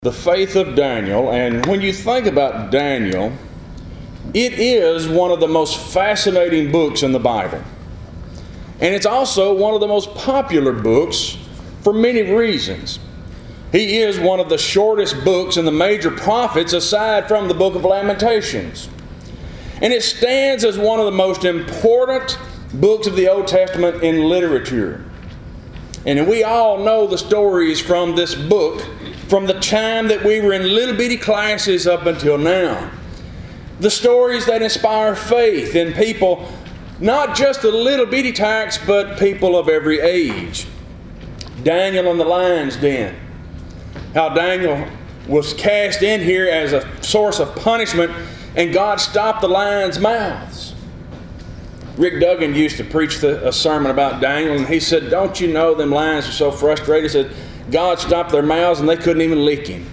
The faith of Daniel, and when you think about Daniel, it is one of the most fascinating books in the Bible. And it's also one of the most popular books for many reasons. He is one of the shortest books in the major prophets aside from the book of Lamentations. And it stands as one of the most important books of the Old Testament in literature. And we all know the stories from this book from the time that we were in little bitty classes up until now. The stories that inspire faith in people, not just the little bitty types, but people of every age. Daniel in the lion's den. How Daniel was cast in here as a source of punishment, and God stopped the lions' mouths. Rick Duggan used to preach a sermon about Daniel, and he said, "Don't you know them lions are so frustrated?" He said, God stopped their mouths and they couldn't even lick him.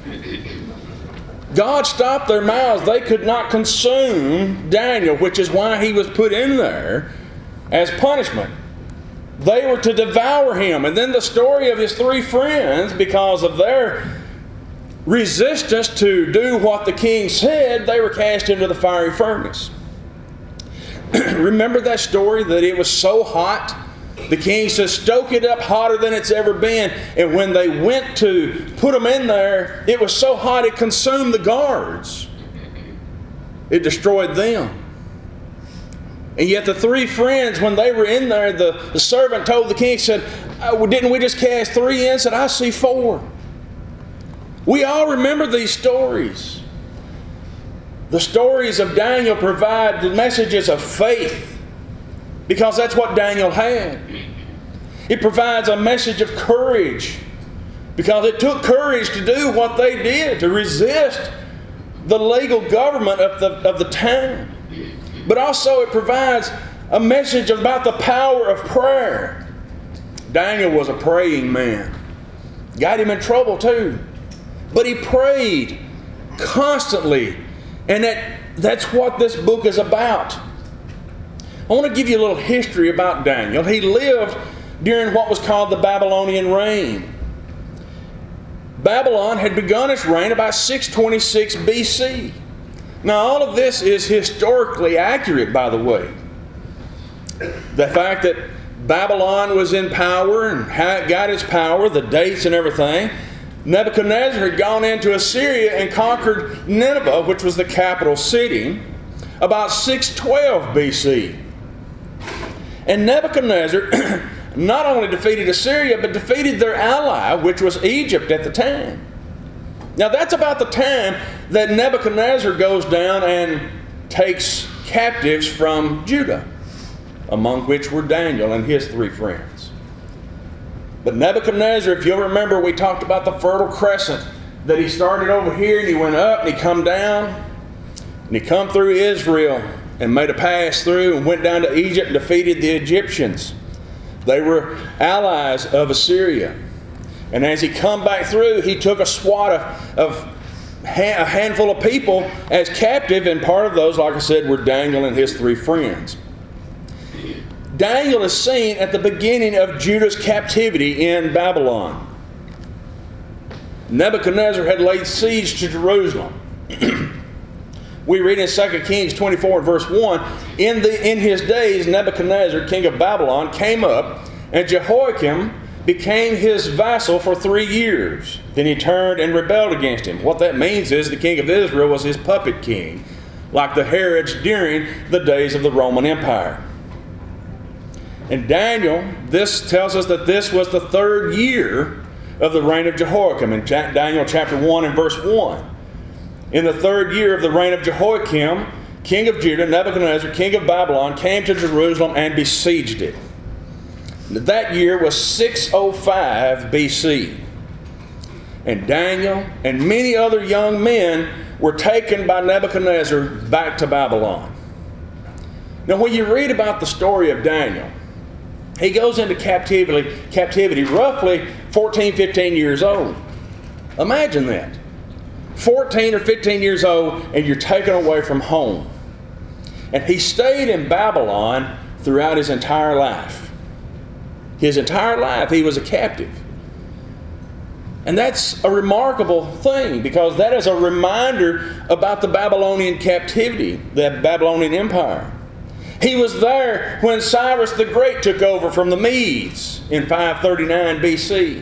God stopped their mouths. They could not consume Daniel, which is why he was put in there as punishment. They were to devour him. And then the story of his three friends, because of their resistance to do what the king said, they were cast into the fiery furnace. Remember that story, that it was so hot? The king says, stoke it up hotter than it's ever been. And when they went to put them in there, it was so hot it consumed the guards. It destroyed them. And yet the three friends, when they were in there, the servant told the king, said, didn't we just cast three in? Said, I see four. We all remember these stories. The stories of Daniel provide the messages of faith, because that's what Daniel had. It provides a message of courage, because it took courage to do what they did, to resist the legal government of the time. But also it provides a message about the power of prayer. Daniel was a praying man. Got him in trouble too. But he prayed constantly. And that's what this book is about. I want to give you a little history about Daniel. He lived during what was called the Babylonian reign. Babylon had begun its reign about 626 BC. Now, all of this is historically accurate, by the way. The fact that Babylon was in power and how it got its power, the dates and everything. Nebuchadnezzar had gone into Assyria and conquered Nineveh, which was the capital city, about 612 BC. And Nebuchadnezzar not only defeated Assyria, but defeated their ally, which was Egypt at the time. Now that's about the time that Nebuchadnezzar goes down and takes captives from Judah, among which were Daniel and his three friends. But Nebuchadnezzar, if you'll remember, we talked about the Fertile Crescent, that he started over here and he went up and he come down and he come through Israel and made a pass through and went down to Egypt and defeated the Egyptians. They were allies of Assyria. And as he come back through, he took a swat of a handful of people as captive, and part of those, like I said, were Daniel and his three friends. Daniel is seen at the beginning of Judah's captivity in Babylon. Nebuchadnezzar had laid siege to Jerusalem. We read in 2 Kings 24 verse 1, in his days Nebuchadnezzar, king of Babylon, came up, and Jehoiakim became his vassal for 3 years. Then he turned and rebelled against him. What that means is the king of Israel was his puppet king, like the Herods during the days of the Roman Empire. And Daniel, this tells us that this was the 3rd year of the reign of Jehoiakim in Daniel chapter 1 and verse 1. In the 3rd year of the reign of Jehoiakim, king of Judah, Nebuchadnezzar, king of Babylon, came to Jerusalem and besieged it. That year was 605 BC. And Daniel and many other young men were taken by Nebuchadnezzar back to Babylon. Now, when you read about the story of Daniel, he goes into captivity roughly 14, 15 years old. Imagine that. 14 or 15 years old, and you're taken away from home. And he stayed in Babylon throughout his entire life. His entire life he was a captive. And that's a remarkable thing, because that is a reminder about the Babylonian captivity, the Babylonian Empire. He was there when Cyrus the Great took over from the Medes in 539 BC,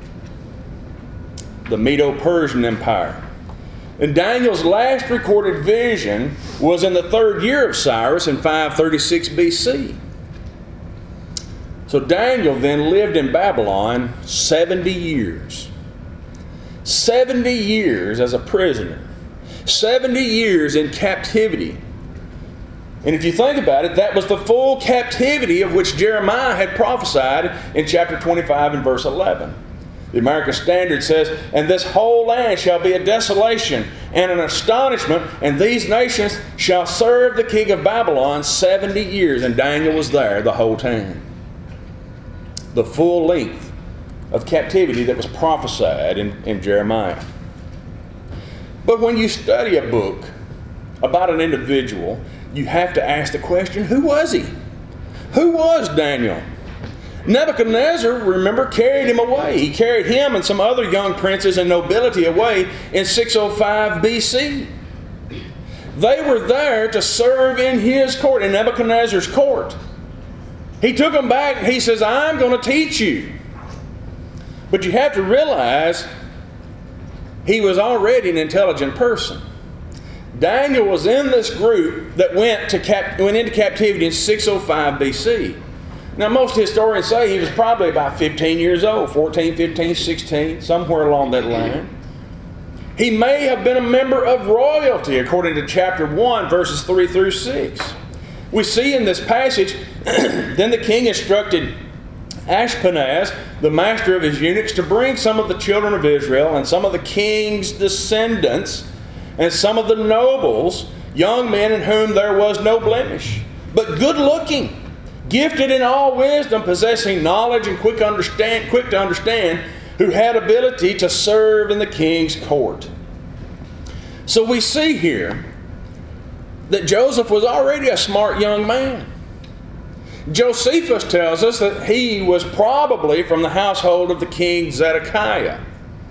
the Medo-Persian Empire. And Daniel's last recorded vision was in the 3rd year of Cyrus in 536 BC. So Daniel then lived in Babylon 70 years. 70 years as a prisoner. 70 years in captivity. And if you think about it, that was the full captivity of which Jeremiah had prophesied in chapter 25 and verse 11. The American Standard says, "And this whole land shall be a desolation and an astonishment, and these nations shall serve the king of Babylon 70 years. And Daniel was there the whole time. The full length of captivity that was prophesied in Jeremiah. But when you study a book about an individual, you have to ask the question, who was he? Who was Daniel? Nebuchadnezzar, remember, carried him away. He carried him and some other young princes and nobility away in 605 BC. They were there to serve in his court, in Nebuchadnezzar's court. He took them back and he says, I'm going to teach you. But you have to realize he was already an intelligent person. Daniel was in this group that went into captivity in 605 BC. Now, most historians say he was probably about 15 years old, 14, 15, 16, somewhere along that line. He may have been a member of royalty, according to chapter 1, verses 3 through 6. We see in this passage, then the king instructed Ashpenaz, the master of his eunuchs, to bring some of the children of Israel and some of the king's descendants and some of the nobles, young men in whom there was no blemish, but good looking, gifted in all wisdom, possessing knowledge and quick to understand, who had ability to serve in the king's court. So we see here that Joseph was already a smart young man. Josephus tells us that he was probably from the household of the king Zedekiah.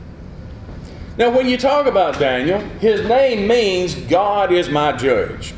Now, when you talk about Daniel, his name means God is my judge.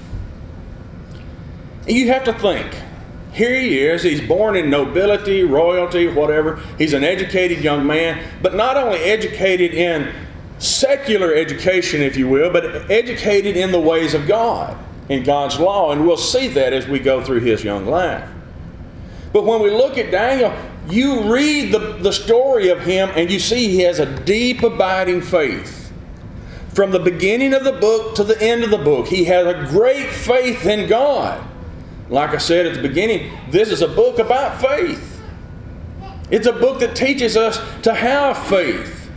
And you have to think, here he is, he's born in nobility, royalty, whatever. He's an educated young man, but not only educated in secular education, if you will, but educated in the ways of God, in God's law. And we'll see that as we go through his young life. But when we look at Daniel, you read the story of him and you see he has a deep abiding faith. From the beginning of the book to the end of the book, he has a great faith in God. Like I said at the beginning, this is a book about faith. It's a book that teaches us to have faith.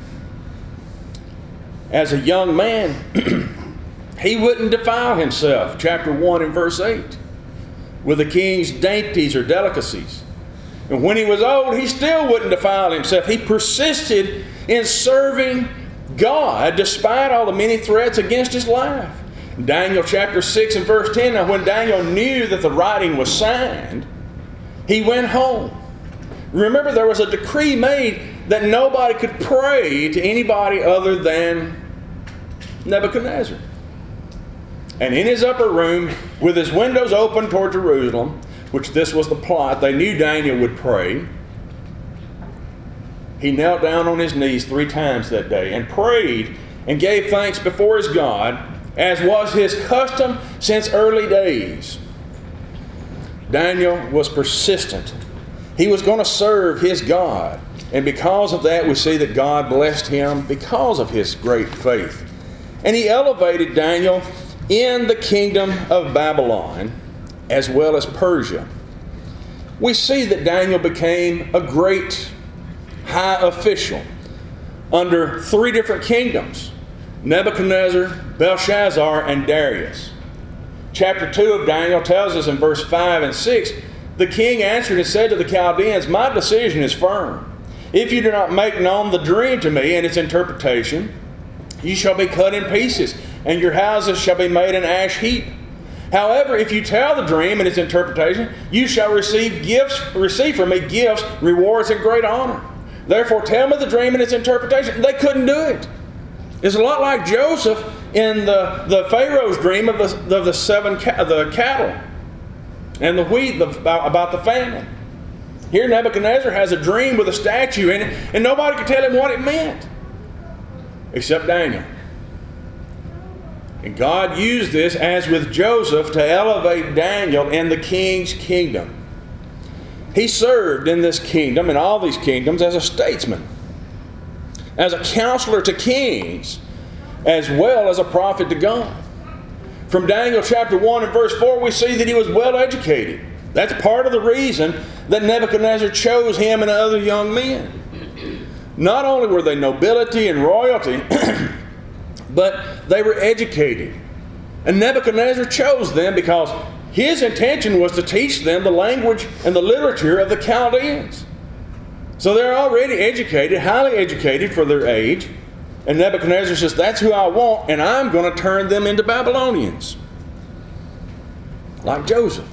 As a young man, he wouldn't defile himself, chapter 1 and verse 8, with the king's dainties or delicacies. And when he was old, he still wouldn't defile himself. He persisted in serving God despite all the many threats against his life. Daniel chapter 6 and verse 10, now when Daniel knew that the writing was signed, he went home. Remember, there was a decree made that nobody could pray to anybody other than Nebuchadnezzar. And in his upper room, with his windows open toward Jerusalem, which this was the plot, they knew Daniel would pray. He knelt down on his knees 3 times that day and prayed and gave thanks before his God, as was his custom since early days. Daniel was persistent. He was going to serve his God. And because of that, we see that God blessed him because of his great faith. And he elevated Daniel in the kingdom of Babylon as well as Persia. We see that Daniel became a great high official under 3 different kingdoms: Nebuchadnezzar, Belshazzar, and Darius. Chapter 2 of Daniel tells us in verse 5 and 6, the king answered and said to the Chaldeans, my decision is firm. If you do not make known the dream to me and its interpretation, you shall be cut in pieces, and your houses shall be made an ash heap. However, if you tell the dream and its interpretation, you shall receive from me gifts, rewards, and great honor. Therefore tell me the dream and its interpretation. They couldn't do it. It's a lot like Joseph in the Pharaoh's dream of the cattle and the wheat about the famine. Here Nebuchadnezzar has a dream with a statue in it, and nobody could tell him what it meant except Daniel. And God used this, as with Joseph, to elevate Daniel in the king's kingdom. He served in this kingdom, in all these kingdoms, as a statesman, as a counselor to kings, as well as a prophet to God. From Daniel chapter 1 and verse 4, we see that he was well educated. That's part of the reason that Nebuchadnezzar chose him and other young men. Not only were they nobility and royalty, but they were educated. And Nebuchadnezzar chose them because his intention was to teach them the language and the literature of the Chaldeans. So they're already educated, highly educated for their age. And Nebuchadnezzar says, that's who I want, and I'm going to turn them into Babylonians. Like Joseph.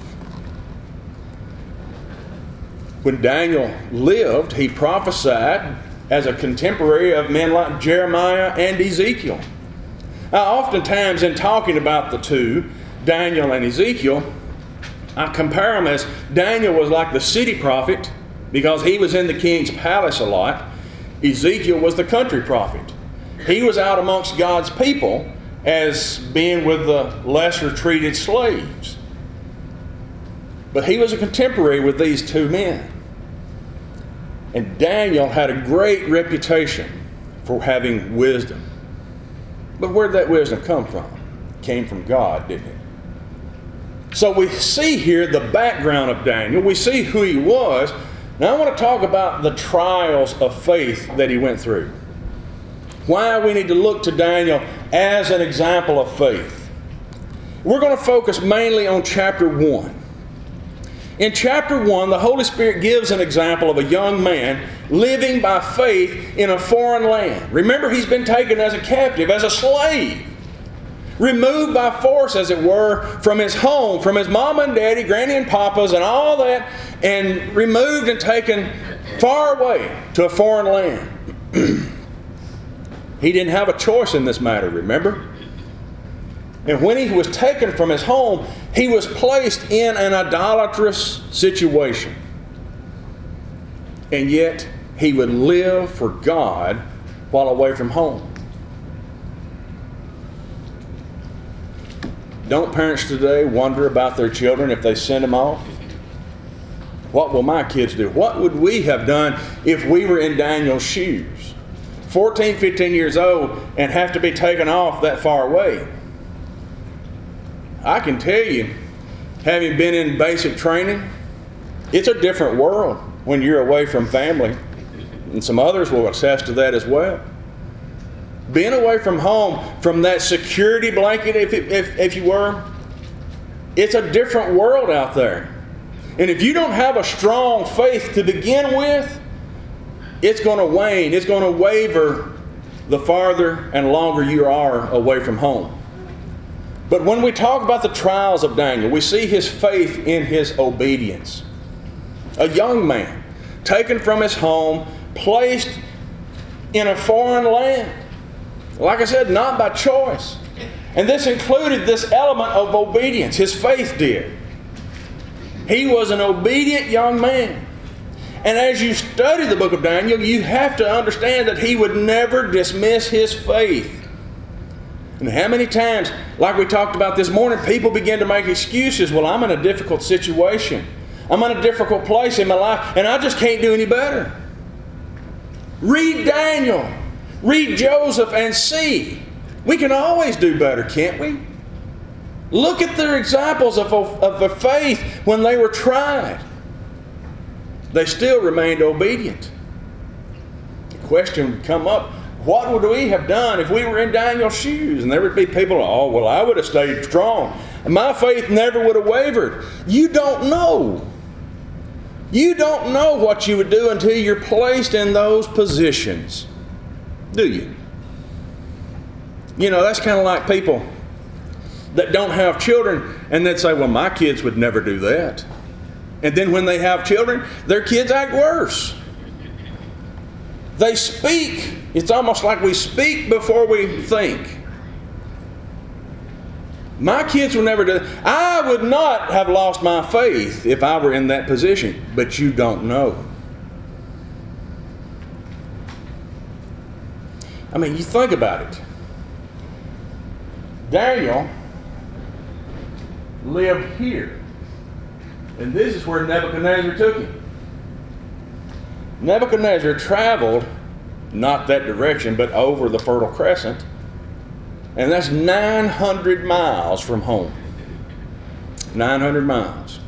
When Daniel lived, he prophesied as a contemporary of men like Jeremiah and Ezekiel. Now, oftentimes in talking about the two, Daniel and Ezekiel, I compare them as Daniel was like the city prophet because he was in the king's palace a lot. Ezekiel was the country prophet. He was out amongst God's people as being with the lesser treated slaves. But he was a contemporary with these two men. And Daniel had a great reputation for having wisdom. But where did that wisdom come from? It came from God, didn't it? So we see here the background of Daniel. We see who he was. Now I want to talk about the trials of faith that he went through. Why we need to look to Daniel as an example of faith. We're going to focus mainly on chapter 1. In chapter 1, the Holy Spirit gives an example of a young man living by faith in a foreign land. Remember, he's been taken as a captive, as a slave. Removed by force, as it were, from his home, from his mama and daddy, granny and papas, and all that, and removed and taken far away to a foreign land. He didn't have a choice in this matter, remember? And when he was taken from his home, he was placed in an idolatrous situation. And yet, he would live for God while away from home. Don't parents today wonder about their children if they send them off? What will my kids do? What would we have done if we were in Daniel's shoes? 14, 15 years old and have to be taken off that far away. I can tell you, having been in basic training, it's a different world when you're away from family. And some others will attest to that as well. Being away from home, from that security blanket, if you were, it's a different world out there. And if you don't have a strong faith to begin with, it's going to wane, it's going to waver the farther and longer you are away from home. But when we talk about the trials of Daniel, we see his faith in his obedience. A young man, taken from his home, placed in a foreign land. Like I said, not by choice. And this included this element of obedience. His faith did. He was an obedient young man. And as you study the book of Daniel, you have to understand that he would never dismiss his faith. And how many times, like we talked about this morning, people begin to make excuses. Well, I'm in a difficult situation. I'm in a difficult place in my life, and I just can't do any better. Read Daniel. Read Joseph and see. We can always do better, can't we? Look at their examples of the faith when they were tried. They still remained obedient. The question would come up, what would we have done if we were in Daniel's shoes? And there would be people, oh, well, I would have stayed strong. And my faith never would have wavered. You don't know. You don't know what you would do until you're placed in those positions. Do you? You know, that's kind of like people that don't have children and they'd say, well, my kids would never do that. And then when they have children, their kids act worse. They speak. It's almost like we speak before we think. My kids will never do that. I would not have lost my faith if I were in that position, but you don't know. I mean, you think about it. Daniel lived here. And this is where Nebuchadnezzar took him. Nebuchadnezzar traveled, not that direction, but over the Fertile Crescent. And that's 900 miles from home. 900 miles.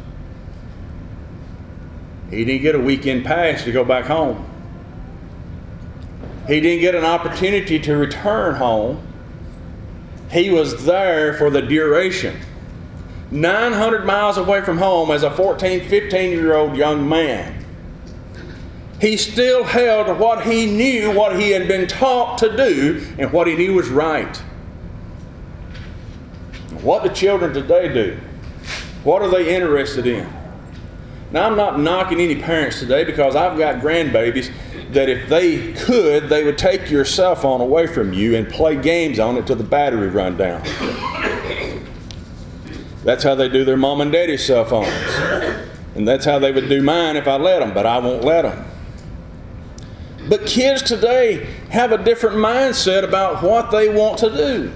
He didn't get a weekend pass to go back home. He didn't get an opportunity to return home. He was there for the duration. 900 miles away from home as a 14, 15-year-old young man. He still held to what he knew, what he had been taught to do, and what he knew was right. What do children today do? What are they interested in? Now, I'm not knocking any parents today because I've got grandbabies that if they could, they would take your cell phone away from you and play games on it till the battery run down. That's how they do their mom and daddy's cell phones. And that's how they would do mine if I let them, but I won't let them. But kids today have a different mindset about what they want to do.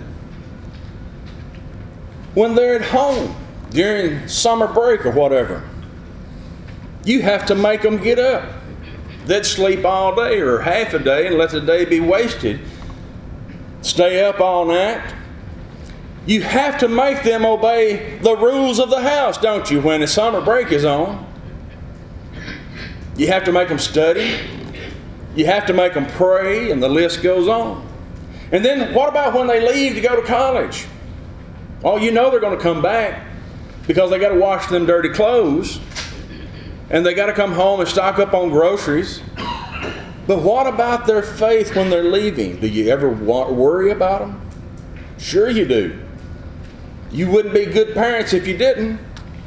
When they're at home during summer break or whatever, you have to make them get up. They'd sleep all day or half a day and let the day be wasted. Stay up all night. You have to make them obey the rules of the house, don't you, when the summer break is on? You have to make them study. You have to make them pray, and the list goes on. And then what about when they leave to go to college? Oh, you know they're going to come back because they got to wash them dirty clothes and they got to come home and stock up on groceries. But what about their faith when they're leaving? Do you ever worry about them? Sure you do. You wouldn't be good parents if you didn't.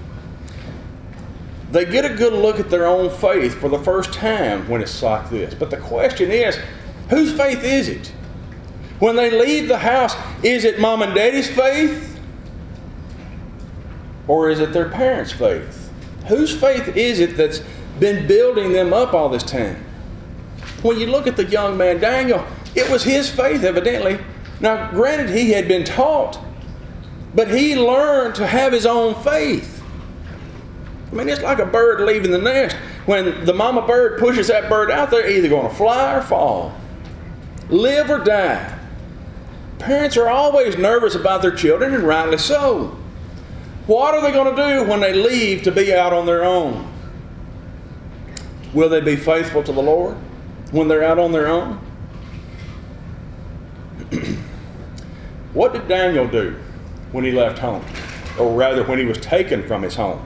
They get a good look at their own faith for the first time when it's like this. But the question is, whose faith is it? When they leave the house, is it mom and daddy's faith? Or is it their parents' faith? Whose faith is it that's been building them up all this time? When you look at the young man Daniel, it was his faith evidently. Now granted, he had been taught, but he learned to have his own faith. I mean, it's like a bird leaving the nest. When the mama bird pushes that bird out, they're either going to fly or fall, live or die. Parents are always nervous about their children, and rightly so. What are they going to do when they leave to be out on their own? Will they be faithful to the Lord when they're out on their own? What did Daniel do when he left home? Or rather, when he was taken from his home?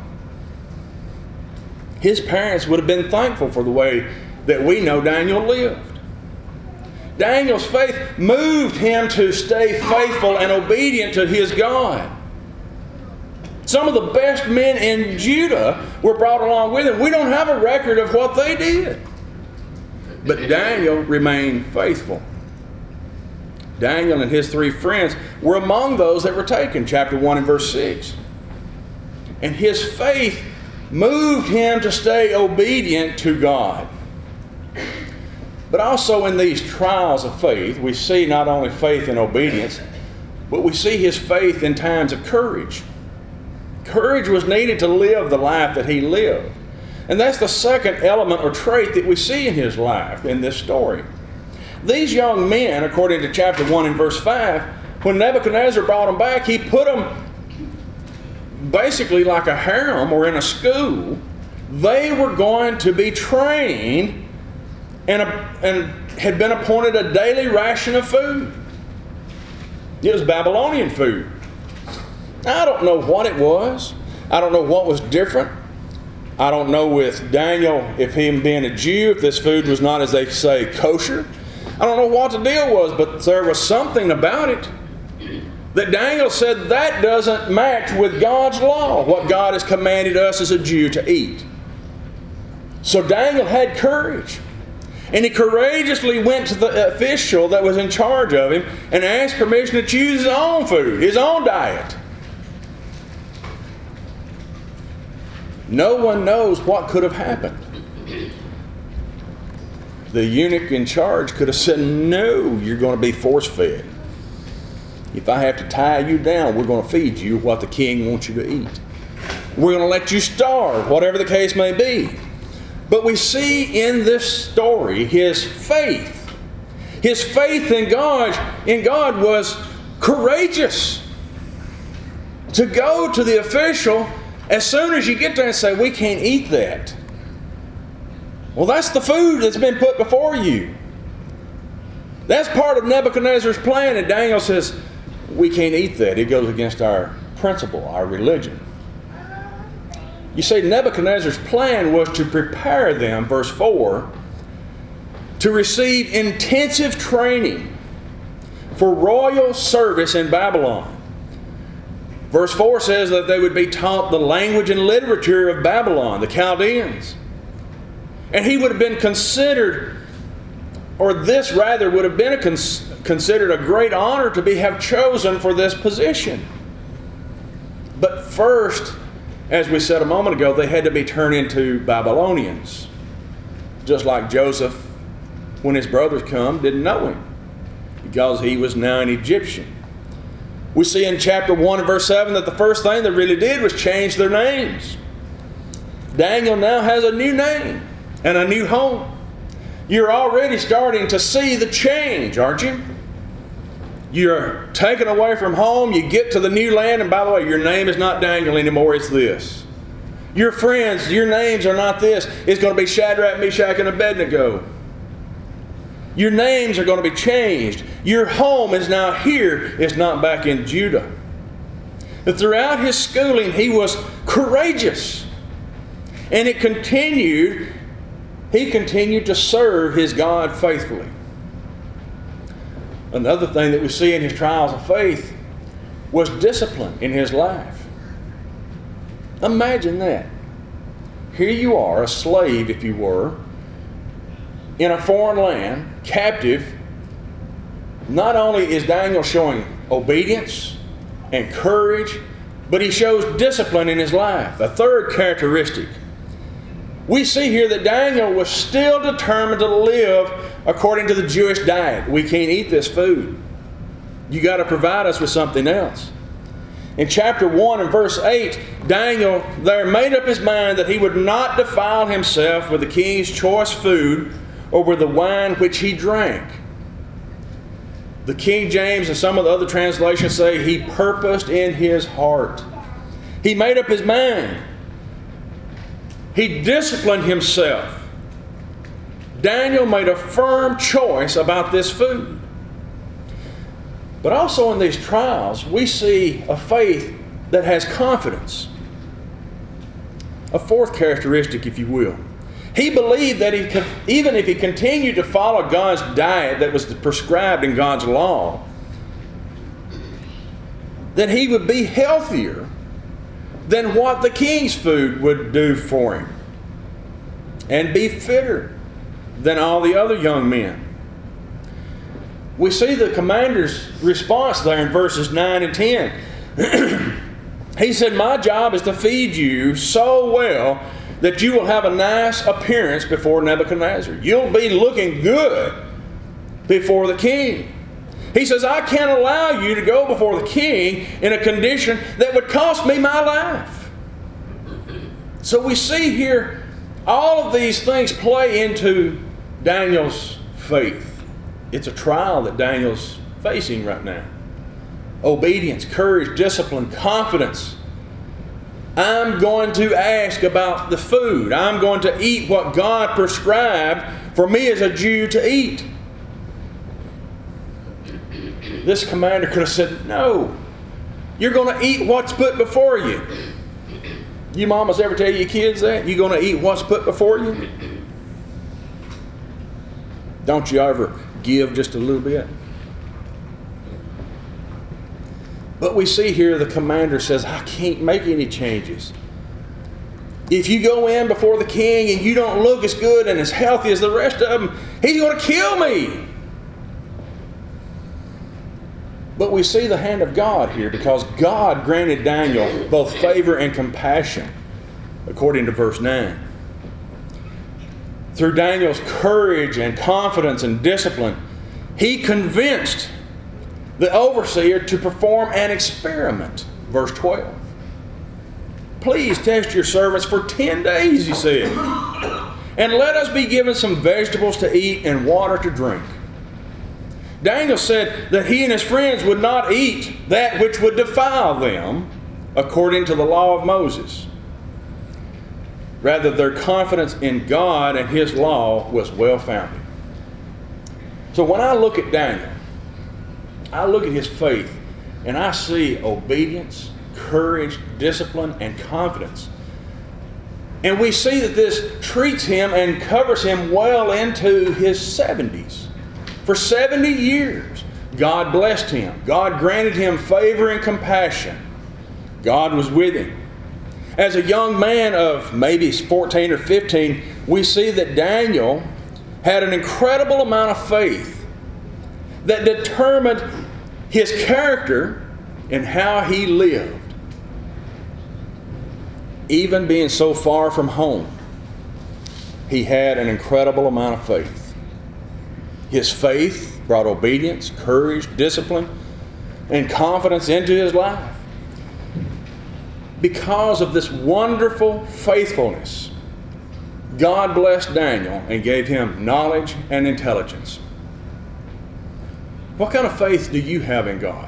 His parents would have been thankful for the way that we know Daniel lived. Daniel's faith moved him to stay faithful and obedient to his God. Some of the best men in Judah were brought along with him. We don't have a record of what they did. But Daniel remained faithful. Daniel and his 3 friends were among those that were taken, chapter 1 and verse 6. And his faith moved him to stay obedient to God. But also in these trials of faith, we see not only faith and obedience, but we see his faith in times of courage. Courage was needed to live the life that he lived. And that's the second element or trait that we see in his life in this story. These young men, according to chapter 1 and verse 5, when Nebuchadnezzar brought them back, he put them basically like a harem or in a school. They were going to be trained and had been appointed a daily ration of food. It was Babylonian food. I don't know what it was. I don't know what was different. I don't know with Daniel, if him being a Jew, if this food was not, as they say, kosher. I don't know what the deal was, but there was something about it that Daniel said that doesn't match with God's law, what God has commanded us as a Jew to eat. So Daniel had courage. And he courageously went to the official that was in charge of him and asked permission to choose his own food, his own diet. No one knows what could have happened. The eunuch in charge could have said, no, you're going to be force-fed. If I have to tie you down, we're going to feed you what the king wants you to eat. We're going to let you starve, whatever the case may be. But we see in this story his faith. His faith in God was courageous. To go to the official as soon as you get there and say, we can't eat that. Well, that's the food that's been put before you. That's part of Nebuchadnezzar's plan. And Daniel says, we can't eat that. It goes against our principle, our religion. You see, Nebuchadnezzar's plan was to prepare them, verse 4, to receive intensive training for royal service in Babylon. Verse 4 says that they would be taught the language and literature of Babylon, the Chaldeans. And he would have been considered, or this rather would have been considered a great honor to have chosen for this position. But first, as we said a moment ago, they had to be turned into Babylonians. Just like Joseph, when his brothers come, didn't know him because he was now an Egyptian. We see in chapter 1 and verse 7 that the first thing they really did was change their names. Daniel now has a new name and a new home. You're already starting to see the change, aren't you? You're taken away from home, you get to the new land, and by the way, your name is not Daniel anymore, it's this. Your friends, your names are not this. It's going to be Shadrach, Meshach, and Abednego. Your names are going to be changed. Your home is now here. It's not back in Judah. But throughout his schooling, he was courageous. And he continued to serve his God faithfully. Another thing that we see in his trials of faith was discipline in his life. Imagine that. Here you are, a slave, if you were, in a foreign land, captive. Not only is Daniel showing obedience and courage, but he shows discipline in his life. A third characteristic. We see here that Daniel was still determined to live according to the Jewish diet. We can't eat this food. You got to provide us with something else. In chapter 1 and verse 8, Daniel there made up his mind that he would not defile himself with the king's choice food or with the wine which he drank. The King James and some of the other translations say he purposed in his heart. He made up his mind. He disciplined himself. Daniel made a firm choice about this food. But also in these trials, we see a faith that has confidence. A fourth characteristic, if you will. He believed that even if he continued to follow God's diet that was prescribed in God's law, that he would be healthier than what the king's food would do for him, and be fitter than all the other young men. We see the commander's response there in verses 9 and 10. He said, my job is to feed you so well that you will have a nice appearance before Nebuchadnezzar. You'll be looking good before the king. He says, I can't allow you to go before the king in a condition that would cost me my life. So we see here all of these things play into Daniel's faith. It's a trial that Daniel's facing right now. Obedience, courage, discipline, confidence. I'm going to ask about the food. I'm going to eat what God prescribed for me as a Jew to eat. This commander could have said, no, you're going to eat what's put before you. You mamas ever tell your kids that? You're going to eat what's put before you? Don't you ever give just a little bit? But we see here the commander says, I can't make any changes. If you go in before the king and you don't look as good and as healthy as the rest of them, He's going to kill me. But we see the hand of God here, because God granted Daniel both favor and compassion, according to verse 9. Through Daniel's courage and confidence and discipline, he convinced the overseer to perform an experiment. Verse 12. Please test your servants for 10 days, he said, and let us be given some vegetables to eat and water to drink. Daniel said that he and his friends would not eat that which would defile them, according to the law of Moses. Rather, their confidence in God and His law was well-founded. So when I look at Daniel, I look at his faith, and I see obedience, courage, discipline, and confidence. And we see that this treats him and covers him well into his 70s. For 70 years, God blessed him. God granted him favor and compassion. God was with him. As a young man of maybe 14 or 15, we see that Daniel had an incredible amount of faith that determined his character and how he lived. Even being so far from home, he had an incredible amount of faith. His faith brought obedience, courage, discipline, and confidence into his life. Because of this wonderful faithfulness, God blessed Daniel and gave him knowledge and intelligence. What kind of faith do you have in God?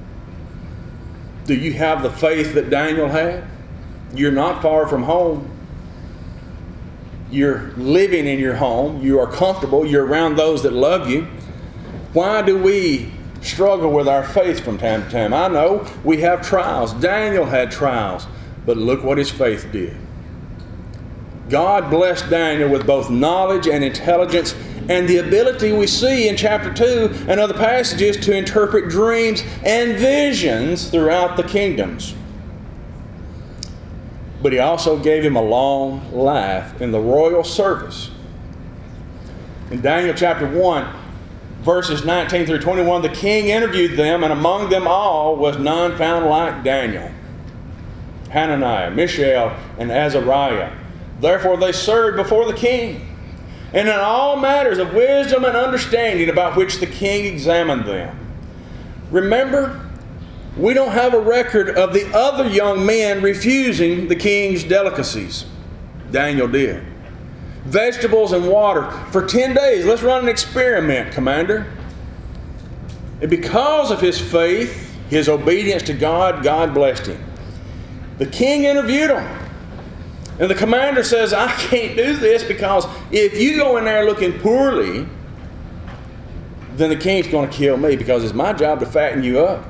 Do you have the faith that Daniel had? You're not far from home. You're living in your home. You are comfortable. You're around those that love you. Why do we struggle with our faith from time to time? I know we have trials. Daniel had trials, but look what his faith did. God blessed Daniel with both knowledge and intelligence, and the ability we see in chapter 2 and other passages to interpret dreams and visions throughout the kingdoms. But he also gave him a long life in the royal service. In Daniel chapter 1, verses 19 through 21, the king interviewed them, and among them all was none found like Daniel, Hananiah, Mishael, and Azariah. Therefore they served before the king, and in all matters of wisdom and understanding about which the king examined them. Remember, we don't have a record of the other young men refusing the king's delicacies. Daniel did. Vegetables and water for 10 days. Let's run an experiment, Commander. And because of his faith, his obedience to God, God blessed him. The king interviewed him. And the commander says, I can't do this, because if you go in there looking poorly, then the king's going to kill me, because it's my job to fatten you up.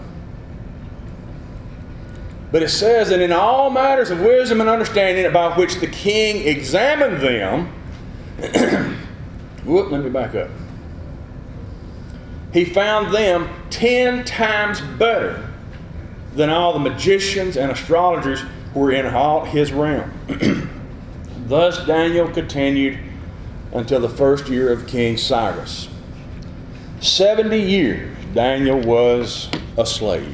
But it says that in all matters of wisdom and understanding about which the king examined them, let me back up. He found them 10 times better than all the magicians and astrologers who were in all his realm. Thus Daniel continued until the first year of King Cyrus. 70 years Daniel was a slave.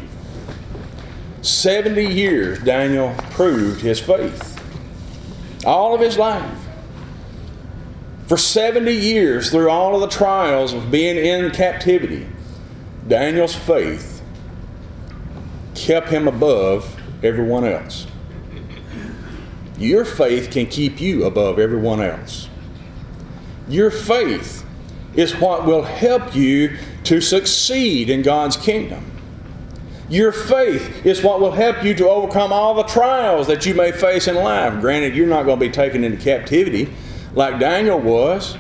70 years Daniel proved his faith. All of his life. For 70 years, through all of the trials of being in captivity, Daniel's faith kept him above everyone else. Your faith can keep you above everyone else. Your faith is what will help you to succeed in God's kingdom. Your faith is what will help you to overcome all the trials that you may face in life. Granted, you're not going to be taken into captivity like Daniel was.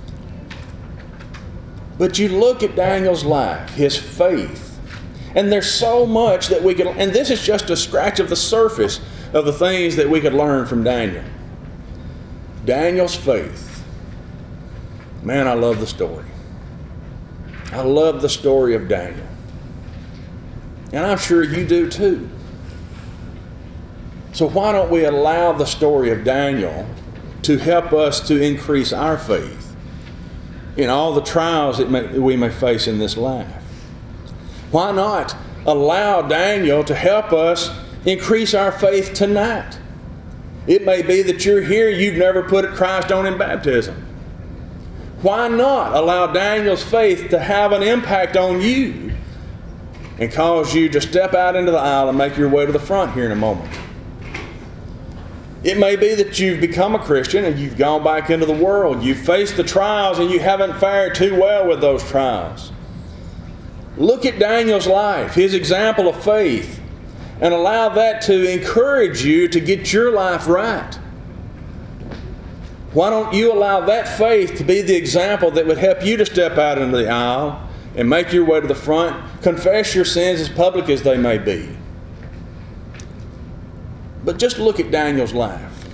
But you look at Daniel's life, his faith, and there's so much that we could, and this is just a scratch of the surface of the things that we could learn from Daniel. Daniel's faith. Man, I love the story. I love the story of Daniel. And I'm sure you do too. So why don't we allow the story of Daniel to help us to increase our faith in all the trials that we may face in this life? Why not allow Daniel to help us increase our faith tonight? It may be that you're here, you've never put Christ on in baptism. Why not allow Daniel's faith to have an impact on you and cause you to step out into the aisle and make your way to the front here in a moment? It may be that you've become a Christian and you've gone back into the world. You've faced the trials and you haven't fared too well with those trials. Look at Daniel's life, his example of faith, and allow that to encourage you to get your life right. Why don't you allow that faith to be the example that would help you to step out into the aisle and make your way to the front, confess your sins as public as they may be? But just look at Daniel's life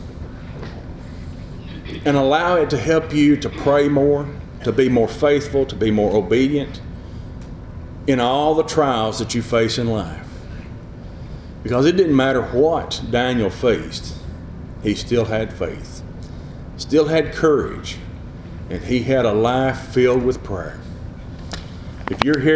and allow it to help you to pray more, to be more faithful, to be more obedient in all the trials that you face in life. Because it didn't matter what Daniel faced, he still had faith, still had courage, and he had a life filled with prayer. If you're here